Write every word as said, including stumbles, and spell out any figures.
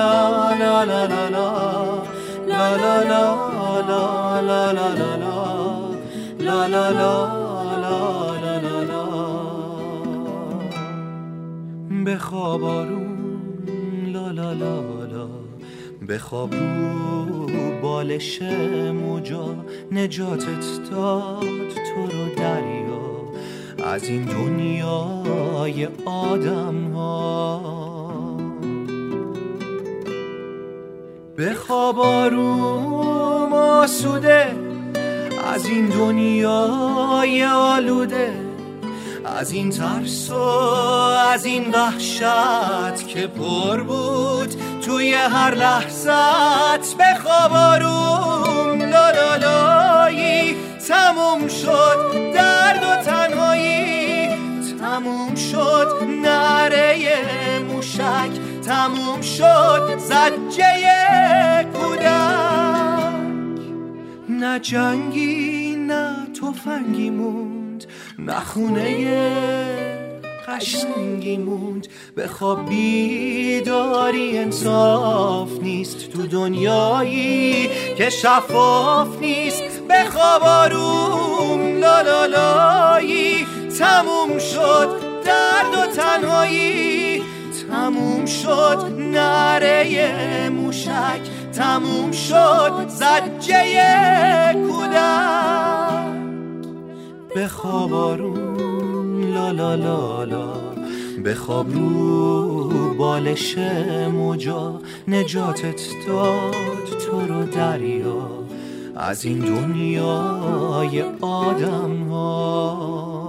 لا لا لا لا لا لا لا لا لا لا لا لا لا لا لا لا. بخواب آروم لا لا لا لا، بخواب رو بالش موجا، نجاتت داد تو رو دریا از این دنیای آدم ها. بخواب آروم آسوده از این دنیای آلوده، از این ترس و از این وحشت که پر بود توی هر لحظت. بخواب آروم لالالایی، تموم شد درد و تنهایی، تموم شد نعره موشک، تموم شد زجه کودک. نه جنگی نه تفنگی موند، نه خونه قشنگی موند. بخواب بیداری انصاف نیست تو دنیایی که شفاف نیست. بخواب آروم لالالایی، تموم شد درد و تنهایی، تموم شد نعره موشک، تموم شد زجه کودک. بخواب آروم لا لا لا لا، بخواب رو بالش موجا، نجاتت داد تو رو دریا از این دنیای آدم ها.